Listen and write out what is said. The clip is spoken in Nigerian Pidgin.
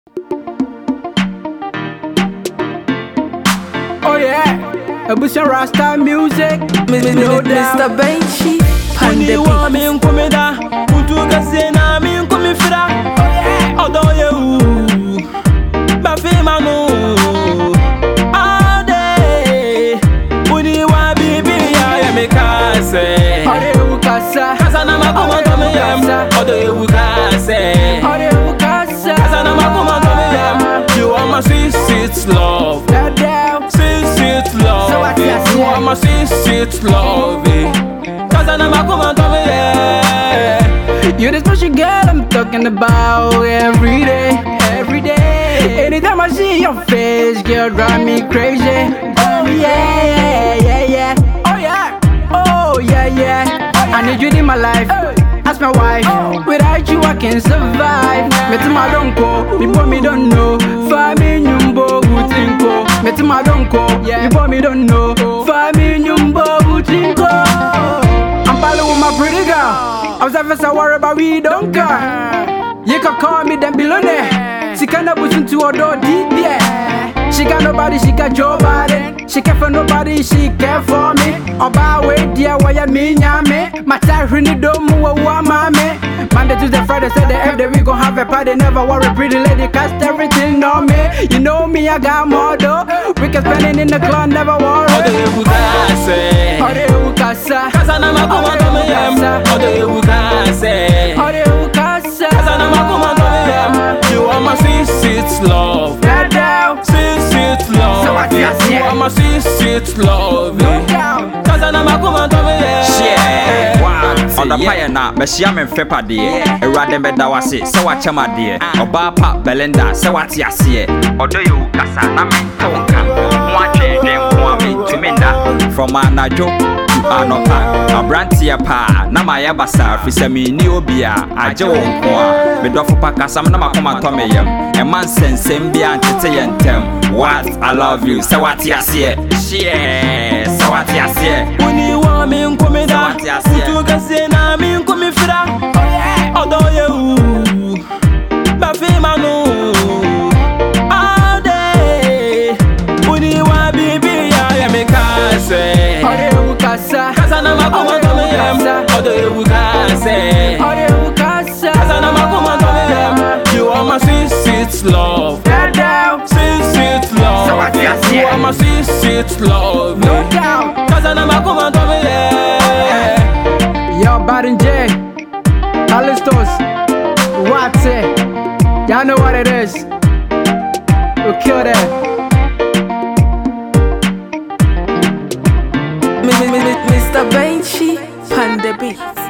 Oh yeah, a bush Rasta music. Mr. Benchy, Pande wa mi nkomeda, utuga sena mi nkomifira. Odo ye ba fe manu. Ade, uni wa bibi ya me kase. Ode ukasa, Kasa na makoma to me yam. Odo ye ukase. ode ukasa. Kasa na makoma to me yam. You are my sweet love. Sweet love. So what you say? You are my sweet love. Cause I'm not coming to me, yeah. You're the special girl I'm talking about every day. Anytime I see your face, girl, drive me crazy. Oh yeah. Oh yeah. I need you in my life. Ask my wife. Without you, I can't survive. Met my don't go, me boy me don't know. Fami nyumbo utinko. Met my don't go, me boy me don't know. Fami nyumbo utinko. I'm balling with my pretty girl. I was ever so worried about we don't care. You can call me them below there. She can't listen to her door deep, yeah. She got nobody, she got your body. She care for nobody, she care for me. Oba way, dear, why you mean, yame? My child really don't move, mame. Monday, Tuesday, Friday, Saturday, every day we gon' have a party. Never worry, pretty lady, cast everything on me. You know me, I got more though. We can spend it in the club, never worry. Odo ye ukase. Ode ukasa. Kasa na makoma to me yam. Odo ye ukase. Ode ukasa. Kasa na makoma to me yam. You are my sweet love. Sweet love. So what you say? You are my sweet love. Cause I'm not coming to me, yeah. On the fire now, Messiah and Feppa dear. A random bed that was it, so what chama dear. Or bar pop Belinda, so what you see. Or do you, Cassana, Tonka? One change them, one me to Minda. From Anajo to Anopa, a brantia pa, Namaya Basa, Fisami, Neobia, I Joe, Bedofu Pacasam, Namakoma Tomeyam, a man sends Sembia and Titayantem. What? I love you, so what you see. Share, so what you see. When you want me in Comeda, you can say, I'm in Comifra. Although you, Baffy Manu, all day. When you want baby, I am a case. Ode ukasa. Casana Macoma to me, although you can say. Ode ukasa. Casana Macoma to me, you are my sweet love. Sweet love. So what you say? You are my sweet love. No doubt. Casana Macoma to me, yeah. Yo, Baden J, Alistos, what's it? Y'all know what it is. We'll kill that. Mr. Benchy, Pande Beats.